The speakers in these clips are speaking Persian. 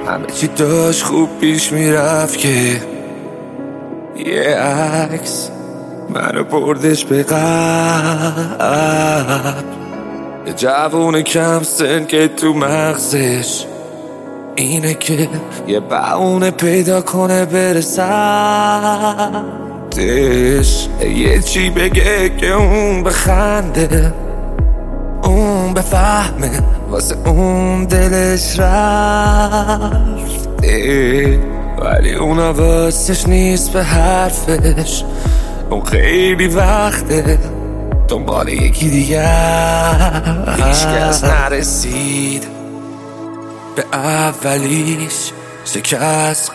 همه چی داشت خوب پیش میرفت که یه عکس منو بردش به قبل. یه جوون کم سن که تو مغزش اینه که یه بهونه پیدا کنه بره سمتش، یه چی بگه که اون بخنده، اون بفهمه واسه اون دلش رفته، ولی اون حواسش نیست به حرفش. اون خیلی وقته دنبال یکی دیگه، هیچ کس نرسید به اولیش، شکست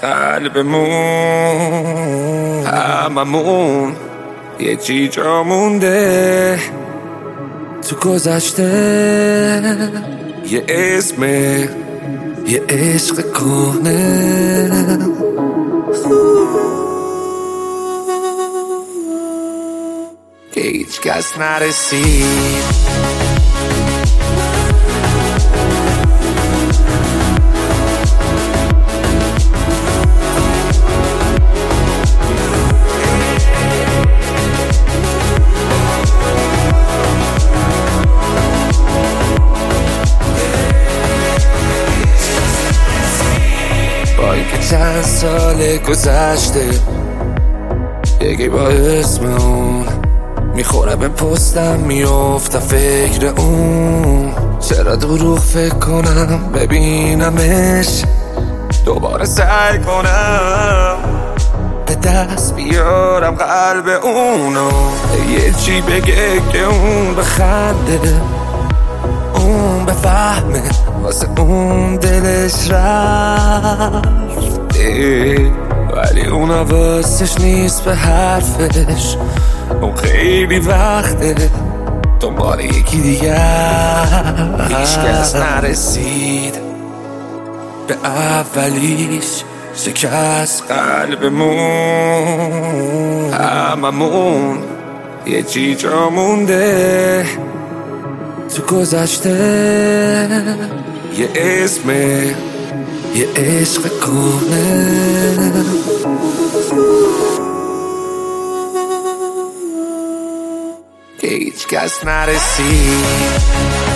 قلبمون، هممون یه چی جا مونده تو گذشته، یه اسم، یه عشق کهنه که هیچ کس نرسید. که چند سال گذشته یکی با اسم اون میخوره به پستم، میافتم فکر اون. چرا دروغ فکر کنم ببینمش، دوباره سعی کنم به دست بیارم قلب اونو، یه چی بگه که اون بخنده، اون بفهمه واسه اون دلش رفته، ولی اون حواسش نیست به حرفش. اون خیلی وقته دنبال یکی دیگه، هیچ کس نرسید به اولیش، شکست قلبمون، هممون یه چی جا مونده تو گذشته، یه اسم، یه عشق کهنه که هیچ کس نرسید.